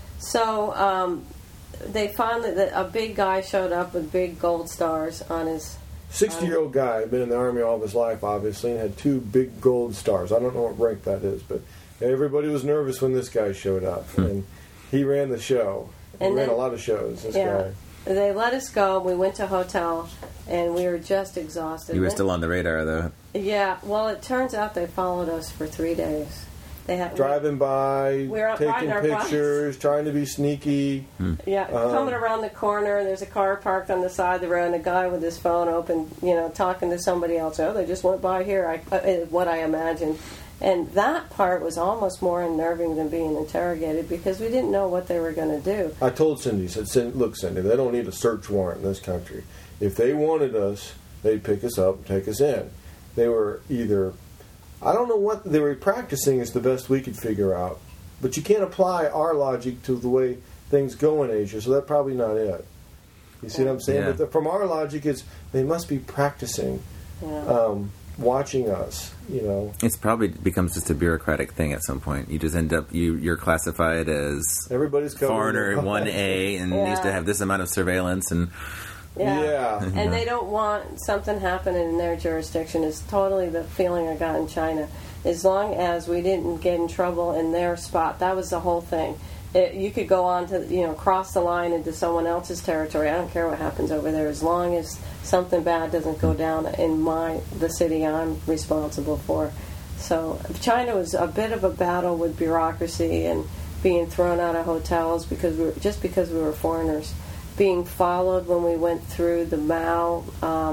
So they found that a big guy showed up with big gold stars on his 60-year-old guy, had been in the Army all of his life, obviously, and had 2 big gold stars. I don't know what rank that is, but everybody was nervous when this guy showed up. And he ran the show. He ran a lot of shows, this guy. They let us go. We went to a hotel, and we were just exhausted. You were still on the radar, though. Yeah. Well, it turns out they followed us for 3 days. They had driving by, taking pictures, trying to be sneaky. Yeah, coming around the corner, there's a car parked on the side of the road, and a guy with his phone open, talking to somebody else. Oh, they just went by here, what I imagined. And that part was almost more unnerving than being interrogated, because we didn't know what they were going to do. I told Cindy, "Look, Cindy, they don't need a search warrant in this country. If they wanted us, they'd pick us up and take us in." They were either... I don't know what they were practicing is the best we could figure out. But you can't apply our logic to the way things go in Asia, so that's probably not it. You see what I'm saying? Yeah. But from our logic, they must be practicing, watching us, It's probably becomes just a bureaucratic thing at some point. You just end up, you're classified as everybody's foreigner 1A and needs to have this amount of surveillance and... Yeah. And they don't want something happening in their jurisdiction. Is totally the feeling I got in China. As long as we didn't get in trouble in their spot, that was the whole thing. You could go on to, cross the line into someone else's territory. I don't care what happens over there, as long as something bad doesn't go down in the city I'm responsible for. So China was a bit of a battle with bureaucracy and being thrown out of hotels because we were foreigners. Being followed when we went through the Mao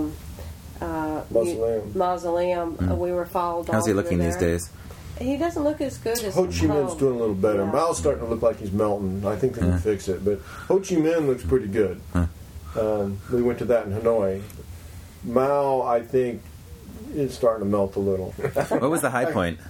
mausoleum. We were followed. How's he looking these days? He doesn't look as good as Ho Chi Minh's doing a little better. Yeah. Mao's starting to look like he's melting. I think they can fix it, but Ho Chi Minh looks pretty good. We went to that in Hanoi. Mao, I think, is starting to melt a little. What was the high point?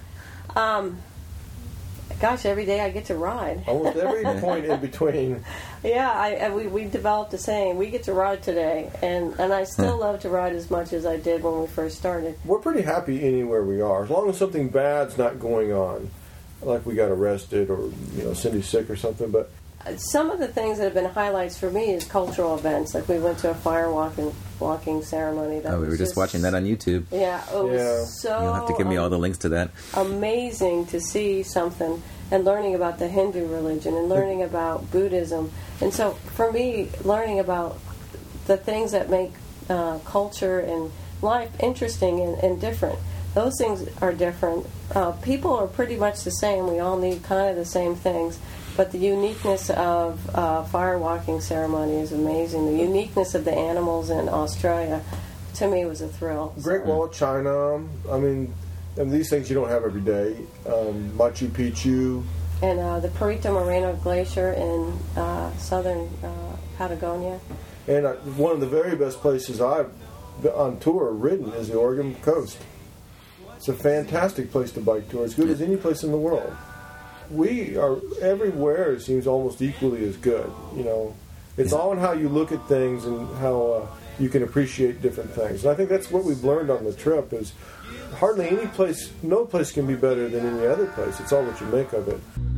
Gosh, every day I get to ride. Almost every point in between. Yeah, we developed a saying, we get to ride today. And I still love to ride as much as I did when we first started. We're pretty happy anywhere we are, as long as something bad's not going on. Like we got arrested or, Cindy's sick or something. But some of the things that have been highlights for me is cultural events. Like we went to a fire walking ceremony. That we were just watching that on YouTube. Yeah, it was so... You'll have to give me all the links to that. Amazing to see something and learning about the Hindu religion and learning about Buddhism. And so for me, learning about the things that make culture and life interesting and different. Those things are different. People are pretty much the same. We all need kind of the same things. But the uniqueness of fire walking ceremony is amazing. The uniqueness of the animals in Australia, to me, was a thrill. Great Wall of China. I mean, and these things you don't have every day. Machu Picchu. And the Perito Moreno Glacier in southern Patagonia. And one of the very best places I've been on tour ridden is the Oregon coast. It's a fantastic place to bike tour, as good as any place in the world. We are everywhere. It seems almost equally as good. You know, it's all in how you look at things and how you can appreciate different things. And I think that's what we've learned on the trip is hardly any place, no place can be better than any other place. It's all what you make of it.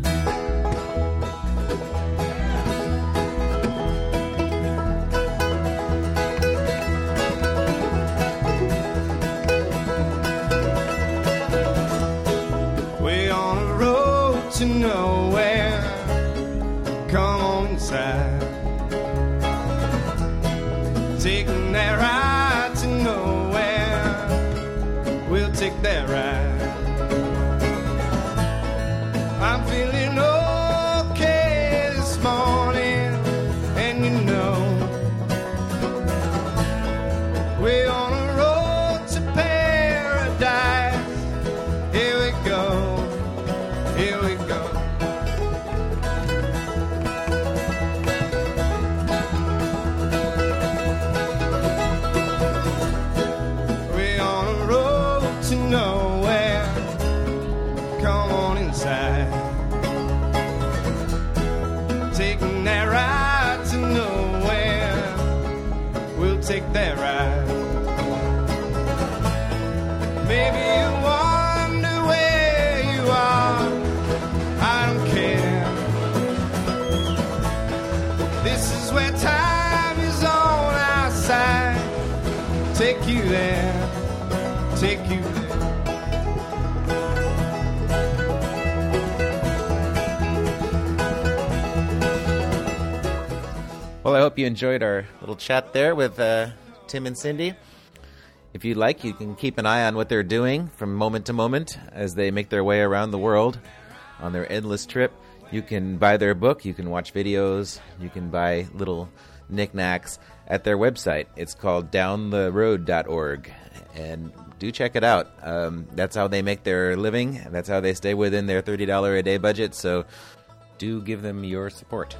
To nowhere, come on inside. Taking that ride to nowhere, we'll take that ride. I'm feeling okay this morning, and you know, we're on a road to paradise. Here we go. Here we go. We're on a road to nowhere. Come on inside. Taking that ride to nowhere. We'll take that ride. Maybe you wonder where you are. I don't care. This is where time is on our side. Take you there. Take you there. Well, I hope you enjoyed our little chat there with Tim and Cindy. If you'd like, you can keep an eye on what they're doing from moment to moment as they make their way around the world on their endless trip. You can buy their book, you can watch videos, you can buy little knickknacks at their website. It's called downtheroad.org, and do check it out. That's how they make their living, and that's how they stay within their $30 a day budget, so do give them your support.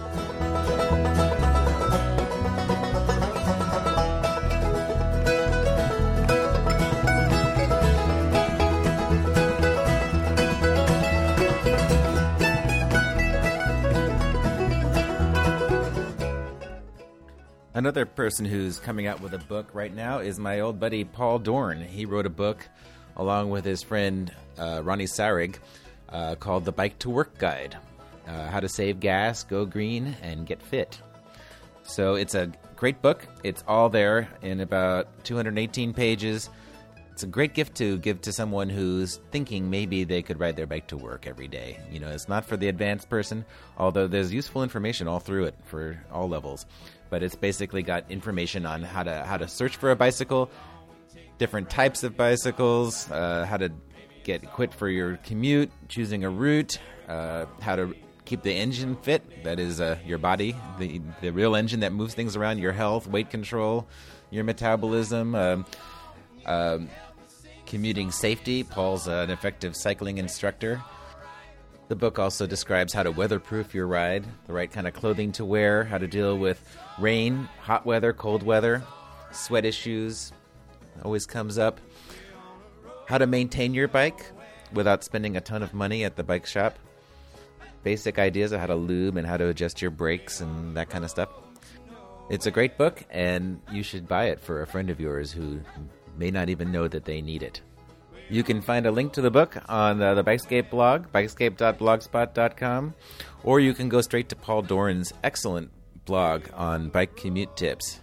Another person who's coming out with a book right now is my old buddy Paul Dorn. He wrote a book along with his friend Ronnie Sarig called The Bike to Work Guide, How to Save Gas, Go Green, and Get Fit. So it's a great book. It's all there in about 218 pages. It's a great gift to give to someone who's thinking maybe they could ride their bike to work every day. You know, it's not for the advanced person, although there's useful information all through it for all levels. But it's basically got information on how to search for a bicycle, different types of bicycles, how to get equipped for your commute, choosing a route, how to keep the engine fit, that is your body, the real engine that moves things around, your health, weight control, your metabolism, commuting safety. Paul's an effective cycling instructor. The book also describes how to weatherproof your ride, the right kind of clothing to wear, how to deal with rain, hot weather, cold weather, sweat issues, always comes up, how to maintain your bike without spending a ton of money at the bike shop, basic ideas of how to lube and how to adjust your brakes and that kind of stuff. It's a great book, and you should buy it for a friend of yours who may not even know that they need it. You can find a link to the book on the Bikescape blog, bikescape.blogspot.com, or you can go straight to Paul Doran's excellent blog on bike commute tips,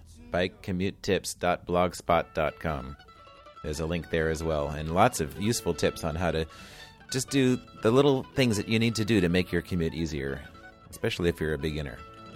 bikecommutetips.blogspot.com. There's a link there as well, and lots of useful tips on how to just do the little things that you need to do to make your commute easier, especially if you're a beginner.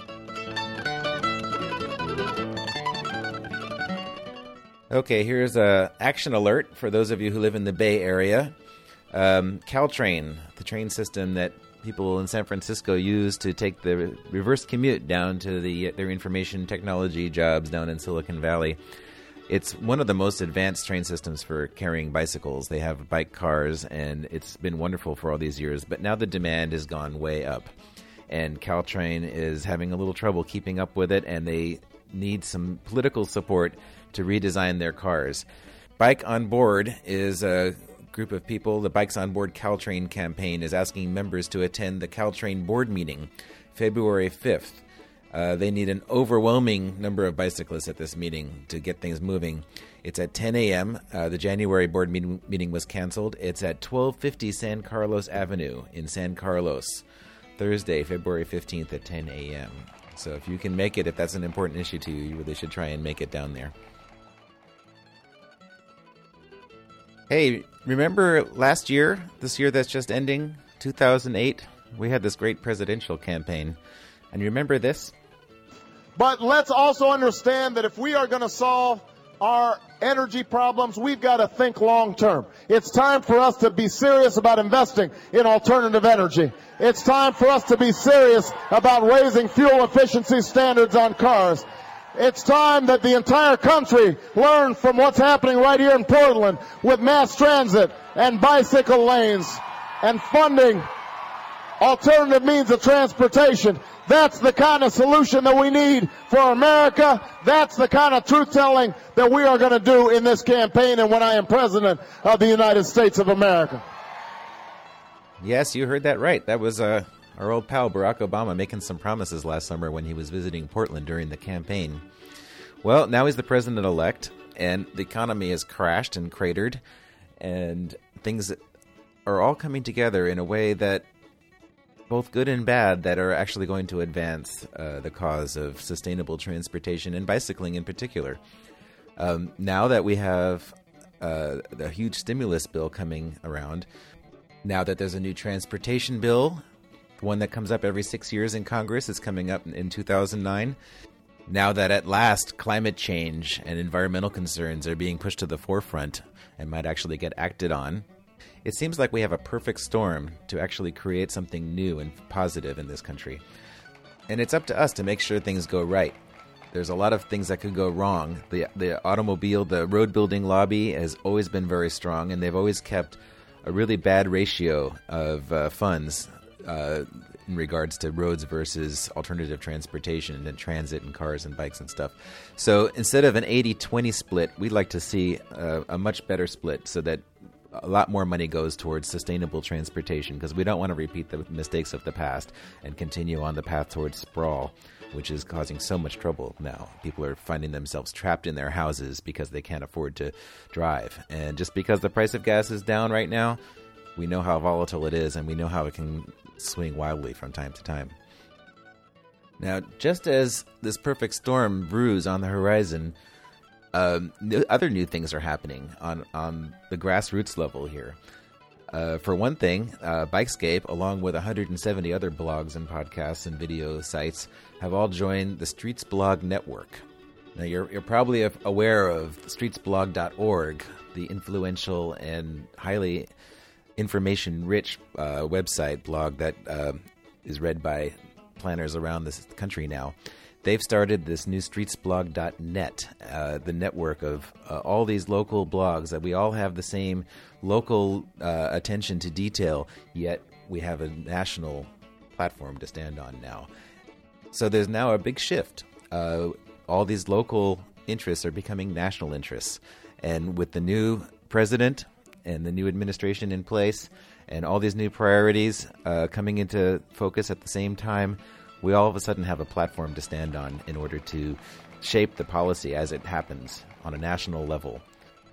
Okay, here's a action alert for those of you who live in the Bay Area. Caltrain, the train system that people in San Francisco use to take the reverse commute down to their information technology jobs down in Silicon Valley. It's one of the most advanced train systems for carrying bicycles. They have bike cars, and it's been wonderful for all these years. But now the demand has gone way up, and Caltrain is having a little trouble keeping up with it, and they need some political support to redesign their cars. Bike on Board is a group of people. The Bikes on Board Caltrain campaign is asking members to attend the Caltrain board meeting February 5th. They need an overwhelming number of bicyclists at this meeting to get things moving. It's at 10 a.m. The January board meeting was canceled. It's at 1250 San Carlos Avenue in San Carlos, Thursday, February 15th at 10 a.m. So if you can make it, if that's an important issue to you, you really should try and make it down there. Hey, remember last year, this year that's just ending, 2008? We had this great presidential campaign. And you remember this? But let's also understand that if we are going to solve our energy problems, we've got to think long term. It's time for us to be serious about investing in alternative energy. It's time for us to be serious about raising fuel efficiency standards on cars. It's time that the entire country learn from what's happening right here in Portland with mass transit and bicycle lanes and funding alternative means of transportation. That's the kind of solution that we need for America. That's the kind of truth-telling that we are going to do in this campaign and when I am president of the United States of America. Yes, you heard that right. That was our old pal Barack Obama making some promises last summer when he was visiting Portland during the campaign. Well, now he's the president-elect, and the economy has crashed and cratered, and things are all coming together in a way that both good and bad that are actually going to advance the cause of sustainable transportation and bicycling in particular. Now that we have a huge stimulus bill coming around, now that there's a new transportation bill, one that comes up every 6 years in Congress, is coming up in 2009. Now that at last climate change and environmental concerns are being pushed to the forefront and might actually get acted on, it seems like we have a perfect storm to actually create something new and positive in this country. And it's up to us to make sure things go right. There's a lot of things that could go wrong. The road building lobby has always been very strong, and they've always kept a really bad ratio of funds in regards to roads versus alternative transportation and transit and cars and bikes and stuff. So instead of an 80-20 split, we'd like to see a much better split so that a lot more money goes towards sustainable transportation, because we don't want to repeat the mistakes of the past and continue on the path towards sprawl, which is causing so much trouble now. People are finding themselves trapped in their houses because they can't afford to drive. And just because the price of gas is down right now, we know how volatile it is, and we know how it can swing wildly from time to time. Now, just as this perfect storm brews on the horizon, other new things are happening on the grassroots level here. For one thing, Bikescape, along with 170 other blogs and podcasts and video sites, have all joined the Streets Blog Network. Now, you're probably aware of streetsblog.org, the influential and highly information-rich website blog that is read by planners around this country now. They've started this new streetsblog.net, the network of all these local blogs that we all have the same local attention to detail, yet we have a national platform to stand on now. So there's now a big shift. All these local interests are becoming national interests. And with the new president and the new administration in place and all these new priorities coming into focus at the same time, we all of a sudden have a platform to stand on in order to shape the policy as it happens on a national level.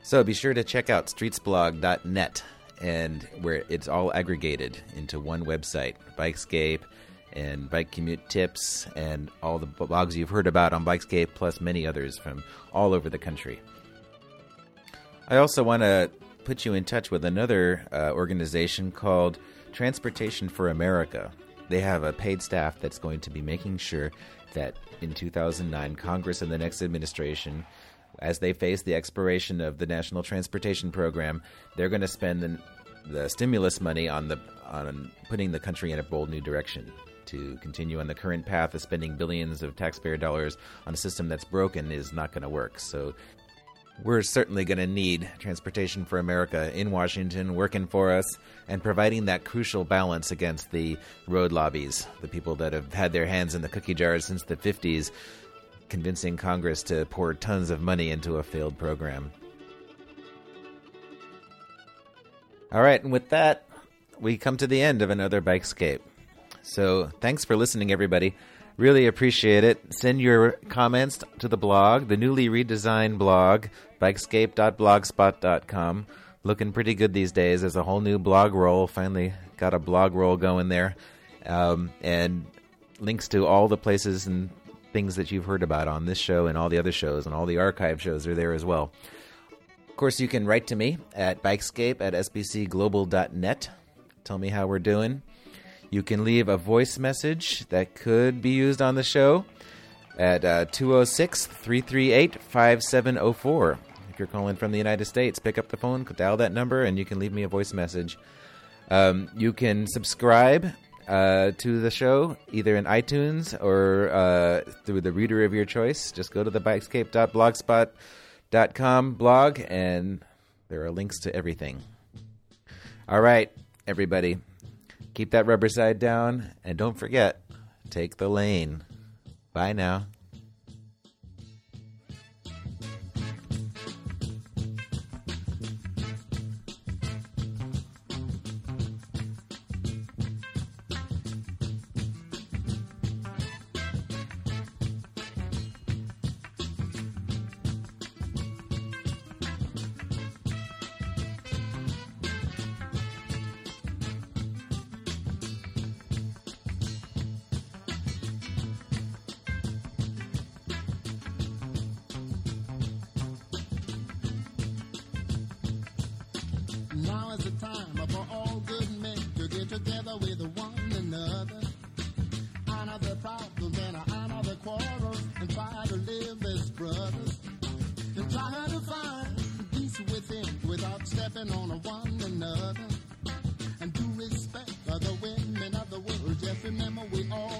So be sure to check out streetsblog.net, and where it's all aggregated into one website, Bikescape and Bike Commute Tips and all the blogs you've heard about on Bikescape, plus many others from all over the country. I also want to put you in touch with another organization called Transportation for America. They have a paid staff that's going to be making sure that in 2009, Congress and the next administration, as they face the expiration of the National Transportation Program, they're going to spend the stimulus money on putting the country in a bold new direction to continue on the current path of spending billions of taxpayer dollars on a system that's broken is not going to work. So we're certainly going to need Transportation for America in Washington working for us and providing that crucial balance against the road lobbies, the people that have had their hands in the cookie jars since the 50s, convincing Congress to pour tons of money into a failed program. All right, and with that, we come to the end of another Bikescape. So thanks for listening, everybody. Really appreciate it. Send your comments to the blog, the newly redesigned blog, bikescape.blogspot.com. Looking pretty good these days. There's a whole new blog roll. Finally got a blog roll going there. And links to all the places and things that you've heard about on this show and all the other shows, and all the archive shows are there as well. Of course, you can write to me at bikescape@sbcglobal.net. Tell me how we're doing. You can leave a voice message that could be used on the show at 206-338-5704. If you're calling from the United States, pick up the phone, dial that number, and you can leave me a voice message. You can subscribe to the show either in iTunes or through the reader of your choice. Just go to the bikescape.blogspot.com blog, and there are links to everything. All right, everybody. Keep that rubber side down, and don't forget, take the lane. Bye now. Now is the time for all good men to get together with one another. Honor the problems and honor the quarrels, and try to live as brothers. And try to find peace within without stepping on one another. And to respect other women of the world, just remember we all